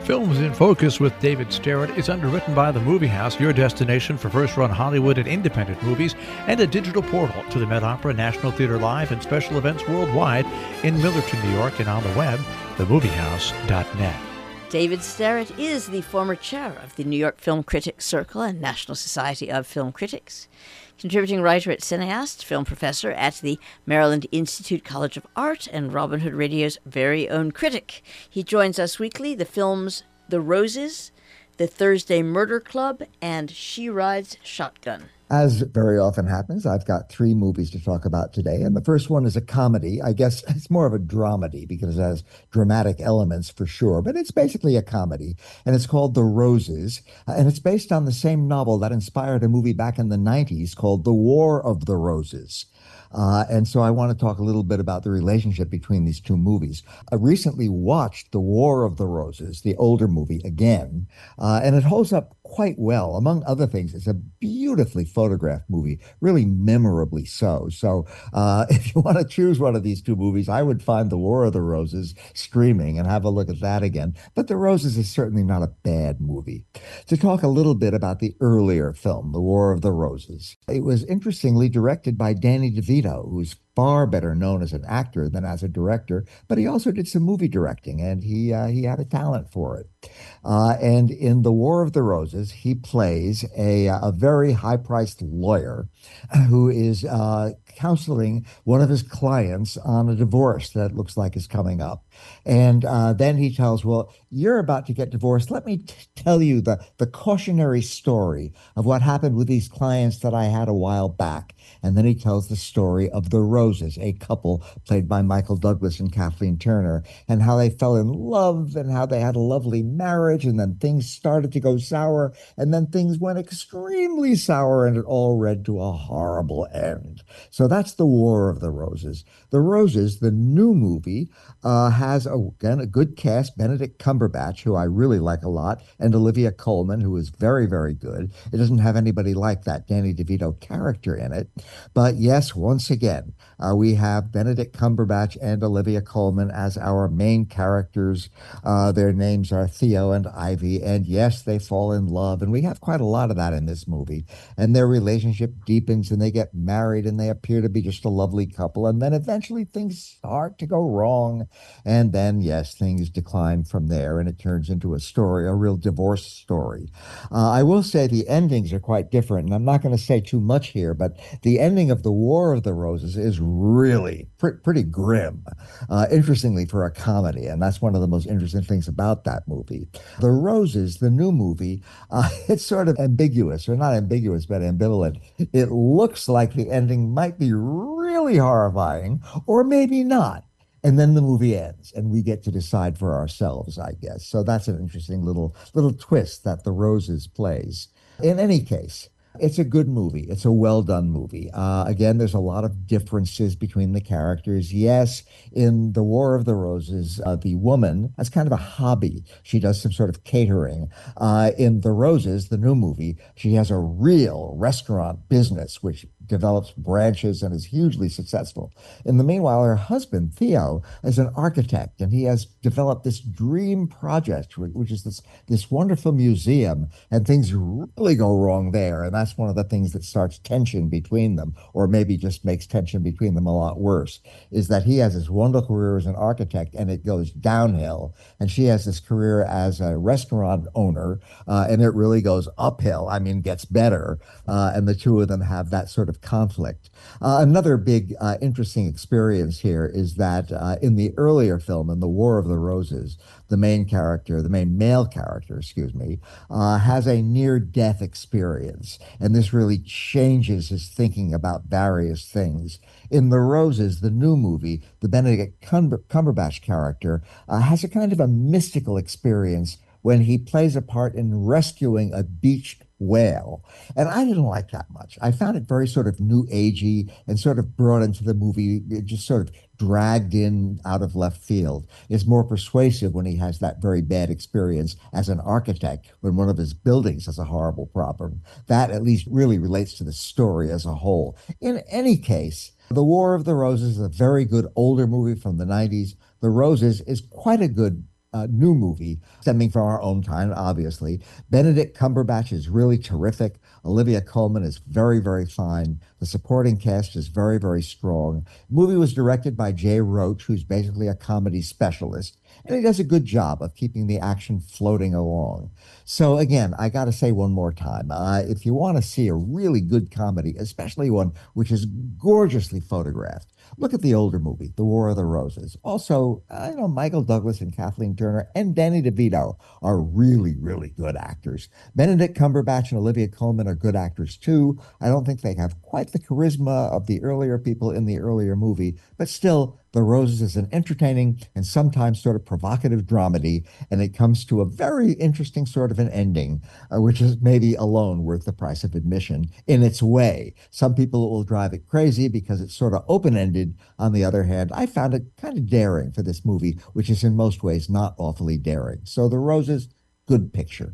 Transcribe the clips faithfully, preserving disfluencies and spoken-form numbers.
Films in Focus with David Starrett is underwritten by The Movie House, your destination for first-run Hollywood and independent movies, and a digital portal to the Met Opera, National Theater Live, and special events worldwide in Millerton, New York, and on the web, the movie house dot net. David Starrett is the former chair of the New York Film Critics Circle and National Society of Film Critics, contributing writer at Cineast, film professor at the Maryland Institute College of Art, and Robin Hood Radio's very own critic. He joins us weekly. The films The Roses, The Thursday Murder Club, and She Rides Shotgun. As very often happens, I've got three movies to talk about today. And the first one is a comedy. I guess it's more of a dramedy because it has dramatic elements for sure, but it's basically a comedy. And it's called The Roses. Uh, and it's based on the same novel that inspired a movie back in the nineties called The War of the Roses. Uh, and so I want to talk a little bit about the relationship between these two movies. I recently watched The War of the Roses, the older movie, again, uh, and it holds up quite well. Among other things, it's a beautifully photographed movie, really memorably so. So uh, if you want to choose one of these two movies, I would find The War of the Roses streaming and have a look at that again. But The Roses is certainly not a bad movie. To talk a little bit about the earlier film, The War of the Roses, it was interestingly directed by Danny DeVito, who's far better known as an actor than as a director, but he also did some movie directing, and he uh, he had a talent for it. Uh, and in The War of the Roses, he plays a, a very high-priced lawyer who is uh, counseling one of his clients on a divorce that looks like is coming up. And uh, then he tells, well, you're about to get divorced. Let me t- tell you the, the cautionary story of what happened with these clients that I had a while back. And then he tells the story of the Roses, a couple played by Michael Douglas and Kathleen Turner, and how they fell in love and how they had a lovely marriage, and then things started to go sour, and then things went extremely sour, and it all led to a horrible end. So that's The War of the Roses. The Roses, the new movie, uh, has, a, again, a good cast, Benedict Cumberbatch, who I really like a lot, and Olivia Colman, who is very, very good. It doesn't have anybody like that Danny DeVito character in it. But yes, once again, uh, we have Benedict Cumberbatch and Olivia Colman as our main characters. Uh, their names are Theo and Ivy, and yes, they fall in love, and we have quite a lot of that in this movie. And their relationship deepens, and they get married, and they appear to be just a lovely couple, and then eventually things start to go wrong, and then, yes, things decline from there, and it turns into a story, a real divorce story. Uh, I will say the endings are quite different, and I'm not going to say too much here, but the ending of The War of the Roses is really pr- pretty grim, uh, interestingly, for a comedy, and that's one of the most interesting things about that movie. The Roses, the new movie, uh, it's sort of ambiguous, or not ambiguous, but ambivalent. It looks like the ending might be really horrifying, or maybe not. And then the movie ends, and we get to decide for ourselves, I guess. So that's an interesting little little twist that The Roses plays. In any case, it's a good movie. It's a well-done movie. Uh, again, there's a lot of differences between the characters. Yes, in The War of the Roses, uh, the woman has kind of a hobby. She does some sort of catering. Uh, in The Roses, the new movie, she has a real restaurant business, which develops branches and is hugely successful. In the meanwhile, her husband, Theo, is an architect, and he has developed this dream project, which is this, this wonderful museum, and things really go wrong there. And that's one of the things that starts tension between them, or maybe just makes tension between them a lot worse, is that he has this wonderful career as an architect, and it goes downhill. And she has this career as a restaurant owner, uh, and it really goes uphill. I mean, gets better. Uh, and the two of them have that sort of conflict. Uh, another big uh, interesting experience here is that uh, in the earlier film, in The War of the Roses, the main character, the main male character, excuse me, uh, has a near-death experience. And this really changes his thinking about various things. In The Roses, the new movie, the Benedict Cumber- Cumberbatch character uh, has a kind of a mystical experience when he plays a part in rescuing a beached whale. And I didn't like that much. I found it very sort of new agey and sort of brought into the movie, it just sort of dragged in out of left field. It's more persuasive when he has that very bad experience as an architect when one of his buildings has a horrible problem. That at least really relates to the story as a whole. In any case, The War of the Roses is a very good older movie from the nineties. The Roses is quite a good uh, new movie stemming from our own time, obviously. Benedict Cumberbatch is really terrific. Olivia Colman is very, very fine. The supporting cast is very, very strong. The movie was directed by Jay Roach, who's basically a comedy specialist, and he does a good job of keeping the action floating along. So again, I got to say one more time, uh, if you want to see a really good comedy, especially one which is gorgeously photographed, look at the older movie, The War of the Roses. Also, uh, you know, Michael Douglas and Kathleen Turner and Danny DeVito are really, really good actors. Benedict Cumberbatch and Olivia Colman are good actors too. I don't think they have quite the charisma of the earlier people in the earlier movie, but still, The Roses is an entertaining and sometimes sort of provocative dramedy, and it comes to a very interesting sort of an ending, uh, which is maybe alone worth the price of admission in its way. Some people will drive it crazy because it's sort of open-ended. On the other hand, I found it kind of daring for this movie, which is in most ways not awfully daring. So The Roses, good picture.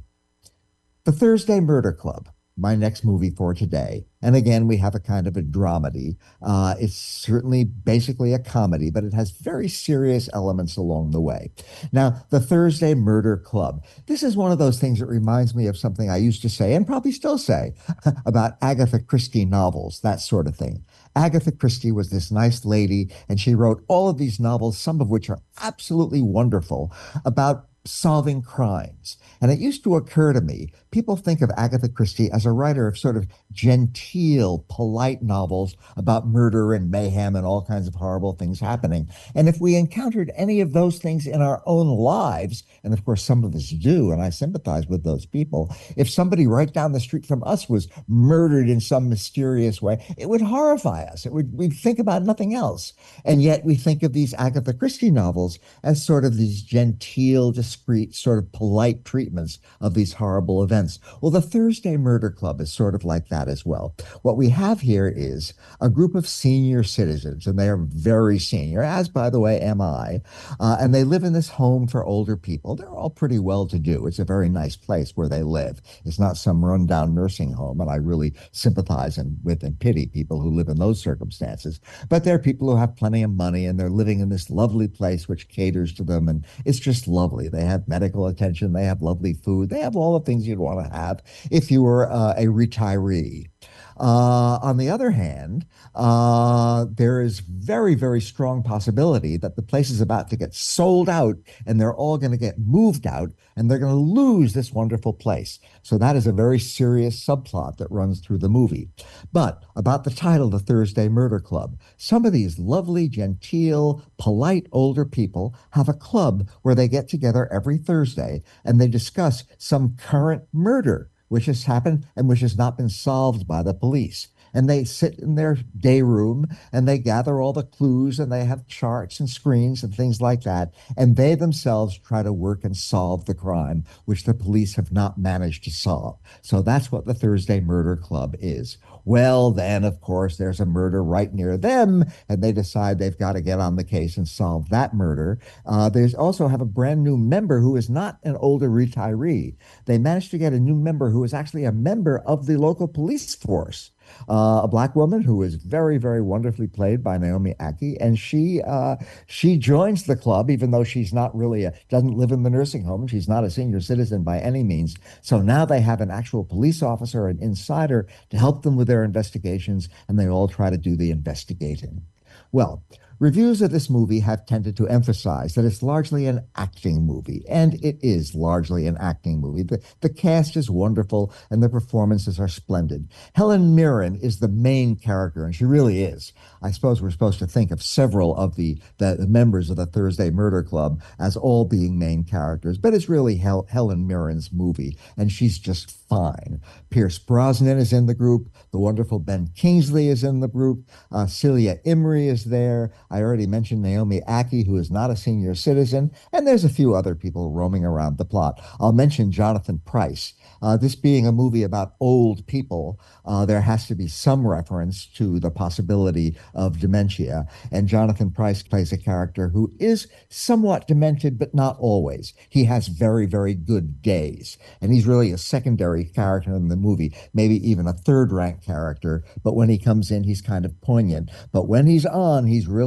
The Thursday Murder Club, my next movie for today. And again, we have a kind of a dramedy. Uh, it's certainly basically a comedy, but it has very serious elements along the way. Now, the Thursday Murder Club. This is one of those things that reminds me of something I used to say, and probably still say, about Agatha Christie novels, that sort of thing. Agatha Christie was this nice lady, and she wrote all of these novels, some of which are absolutely wonderful, about solving crimes. And it used to occur to me, people think of Agatha Christie as a writer of sort of genteel, polite novels about murder and mayhem and all kinds of horrible things happening. And if we encountered any of those things in our own lives, and of course some of us do, and I sympathize with those people, if somebody right down the street from us was murdered in some mysterious way, it would horrify us. It would, we'd think about nothing else. And yet we think of these Agatha Christie novels as sort of these genteel, discreet, sort of polite treatments of these horrible events. Well, the Thursday Murder Club is sort of like that as well. What we have here is a group of senior citizens, and they are very senior, as, by the way, am I, uh, and they live in this home for older people. They're all pretty well-to-do. It's a very nice place where they live. It's not some rundown nursing home, and I really sympathize and, with and pity people who live in those circumstances. But they're people who have plenty of money, and they're living in this lovely place which caters to them, and it's just lovely. They have medical attention. They have lovely food. They have all the things you'd want to have if you were uh, a retiree. Uh, on the other hand, uh, there is very, very strong possibility that the place is about to get sold out and they're all going to get moved out and they're going to lose this wonderful place. So that is a very serious subplot that runs through the movie. But about the title, The Thursday Murder Club, some of these lovely, genteel, polite older people have a club where they get together every Thursday and they discuss some current murder which has happened and which has not been solved by the police. And they sit in their day room and they gather all the clues and they have charts and screens and things like that. And they themselves try to work and solve the crime, which the police have not managed to solve. So that's what the Thursday Murder Club is. Well, then, of course, there's a murder right near them, and they decide they've got to get on the case and solve that murder. Uh, they also have a brand new member who is not an older retiree. They managed to get a new member who is actually a member of the local police force. Uh, a black woman who is very, very wonderfully played by Naomi Ackie, and she uh, she joins the club, even though she's not really a doesn't live in the nursing home. She's not a senior citizen by any means. So now they have an actual police officer, an insider, to help them with their investigations, and they all try to do the investigating. Well, reviews of this movie have tended to emphasize that it's largely an acting movie, and it is largely an acting movie. The, the cast is wonderful, and the performances are splendid. Helen Mirren is the main character, and she really is. I suppose we're supposed to think of several of the, the, the members of the Thursday Murder Club as all being main characters, but it's really Hel Helen Mirren's movie, and she's just fine. Pierce Brosnan is in the group. The wonderful Ben Kingsley is in the group. Uh, Celia Imrie is there. I already mentioned Naomi Ackie, who is not a senior citizen, and there's a few other people roaming around the plot. I'll mention Jonathan Pryce. Uh, this being a movie about old people, uh, there has to be some reference to the possibility of dementia, and Jonathan Pryce plays a character who is somewhat demented, but not always. He has very, very good days, and he's really a secondary character in the movie, maybe even a third-rank character, but when he comes in, he's kind of poignant. But when he's on, he's really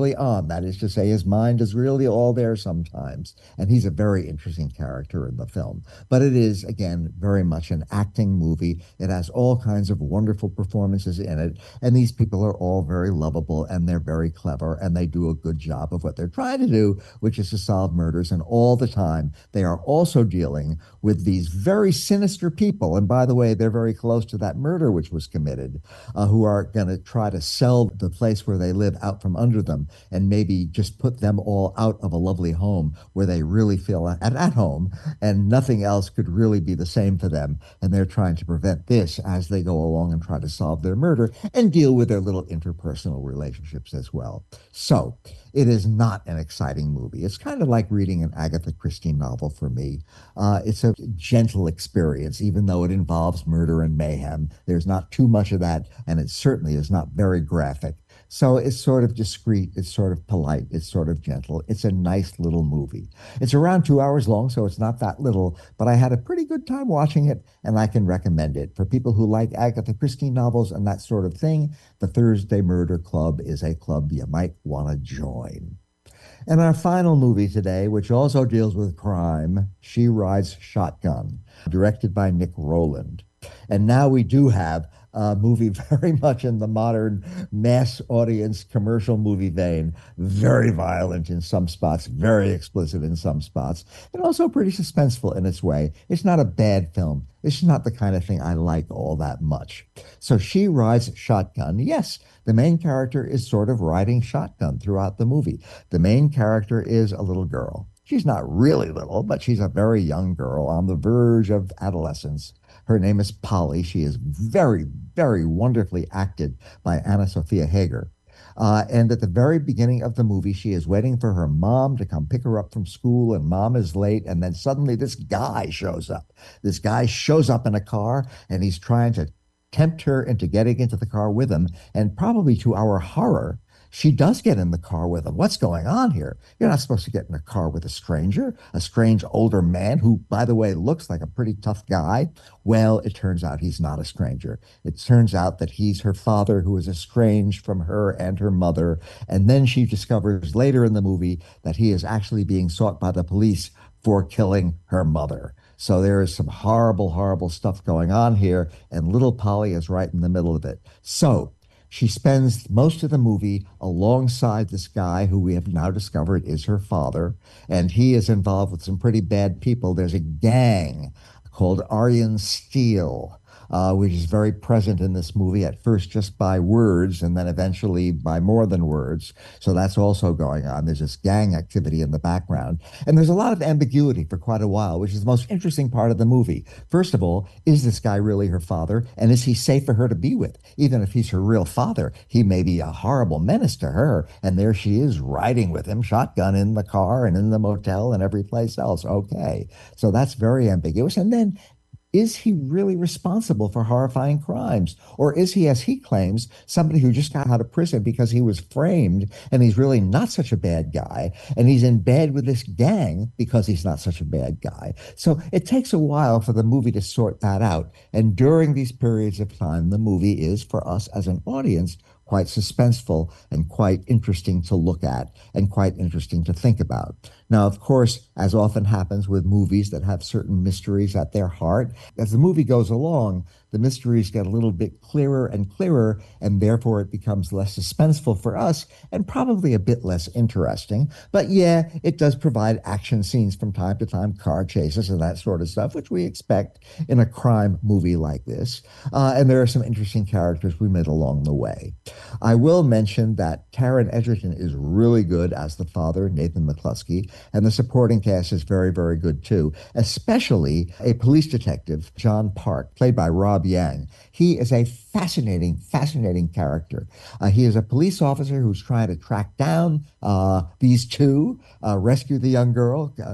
really on. That is to say, his mind is really all there sometimes. And he's a very interesting character in the film. But it is, again, very much an acting movie. It has all kinds of wonderful performances in it. And these people are all very lovable and they're very clever and they do a good job of what they're trying to do, which is to solve murders. And all the time, they are also dealing with these very sinister people. And by the way, they're very close to that murder which was committed, uh, who are going to try to sell the place where they live out from under them and maybe just put them all out of a lovely home where they really feel at, at home and nothing else could really be the same for them. And they're trying to prevent this as they go along and try to solve their murder and deal with their little interpersonal relationships as well. So it is not an exciting movie. It's kind of like reading an Agatha Christie novel for me. Uh, it's a gentle experience, even though it involves murder and mayhem. There's not too much of that, and it certainly is not very graphic. So it's sort of discreet, it's sort of polite, it's sort of gentle. It's a nice little movie. It's around two hours long, so it's not that little, but I had a pretty good time watching it, and I can recommend it. For people who like Agatha Christie novels and that sort of thing, the Thursday Murder Club is a club you might want to join. And our final movie today, which also deals with crime, She Rides Shotgun, directed by Nick Rowland. And now we do have a movie very much in the modern mass audience commercial movie vein, very violent in some spots, very explicit in some spots, and also pretty suspenseful in its way. It's not a bad film. It's not the kind of thing I like all that much. So She Rides Shotgun. Yes, the main character is sort of riding shotgun throughout the movie. The main character is a little girl. She's not really little, but she's a very young girl on the verge of adolescence. Her name is Polly. She is very, very wonderfully acted by Anna Sophia Hager. Uh, and at the very beginning of the movie, she is waiting for her mom to come pick her up from school, and mom is late. And then suddenly this guy shows up. This guy shows up in a car, and he's trying to tempt her into getting into the car with him. And probably to our horror, she does get in the car with him. What's going on here? You're not supposed to get in a car with a stranger, a strange older man who, by the way, looks like a pretty tough guy. Well, it turns out he's not a stranger. It turns out that he's her father, who is estranged from her and her mother. And then she discovers later in the movie that he is actually being sought by the police for killing her mother. So there is some horrible, horrible stuff going on here, and little Polly is right in the middle of it. So she spends most of the movie alongside this guy who we have now discovered is her father, and he is involved with some pretty bad people. There's a gang called Aryan Steel, uh, which is very present in this movie, at first just by words and then eventually by more than words. So that's also going on. There's this gang activity in the background. And there's a lot of ambiguity for quite a while, which is the most interesting part of the movie. First of all, is this guy really her father? And is he safe for her to be with? Even if he's her real father, he may be a horrible menace to her. And there she is riding with him, shotgun in the car and in the motel and every place else. Okay. So that's very ambiguous. And then, is he really responsible for horrifying crimes? Or is he, as he claims, somebody who just got out of prison because he was framed and he's really not such a bad guy, and he's in bed with this gang because he's not such a bad guy? So it takes a while for the movie to sort that out. And during these periods of time, the movie is, for us as an audience, quite suspenseful and quite interesting to look at and quite interesting to think about. Now, of course, as often happens with movies that have certain mysteries at their heart, as the movie goes along, the mysteries get a little bit clearer and clearer, and therefore it becomes less suspenseful for us and probably a bit less interesting. But yeah, it does provide action scenes from time to time, car chases and that sort of stuff, which we expect in a crime movie like this. Uh, and there are some interesting characters we met along the way. I will mention that Taron Egerton is really good as the father, Nathan McCluskey, and the supporting cast is very, very good too, especially a police detective, John Park, played by Rob Yang. He is a fascinating, fascinating character. Uh, he is a police officer who's trying to track down uh, these two, uh, rescue the young girl, uh,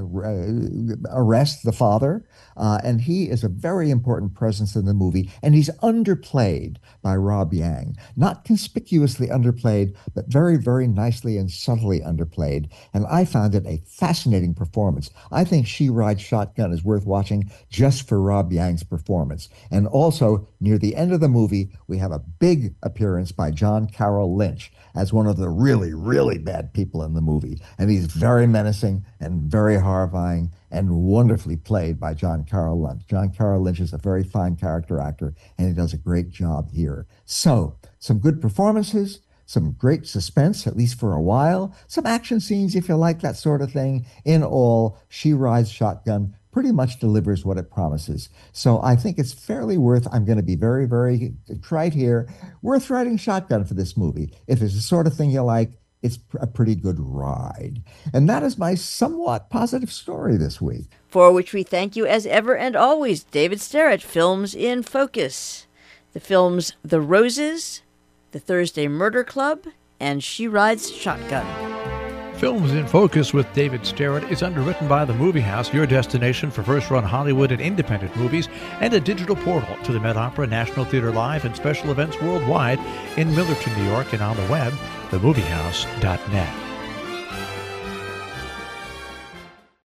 arrest the father. Uh, and he is a very important presence in the movie, and he's underplayed by Rob Yang. Not conspicuously underplayed, but very, very nicely and subtly underplayed. And I found it a fascinating performance. I think She Rides Shotgun is worth watching just for Rob Yang's performance. And also, near the end of the movie, movie, we have a big appearance by John Carroll Lynch as one of the really, really bad people in the movie. And he's very menacing and very horrifying and wonderfully played by John Carroll Lynch. John Carroll Lynch is a very fine character actor, and he does a great job here. So, some good performances, some great suspense, at least for a while, some action scenes if you like that sort of thing. In all, She Rides Shotgun pretty much delivers what it promises. So I think it's fairly worth, I'm going to be very, very trite here, worth riding shotgun for this movie. If it's the sort of thing you like, it's a pretty good ride. And that is my somewhat positive story this week. For which we thank you as ever and always, David Sterrett, Films in Focus. The films The Roses, The Thursday Murder Club, and She Rides Shotgun. Films in Focus with David Sterrett is underwritten by the Movie House, your destination for first-run Hollywood and independent movies, and a digital portal to the Met Opera, National Theater Live, and special events worldwide in Millerton, New York, and on the web, the movie house dot net.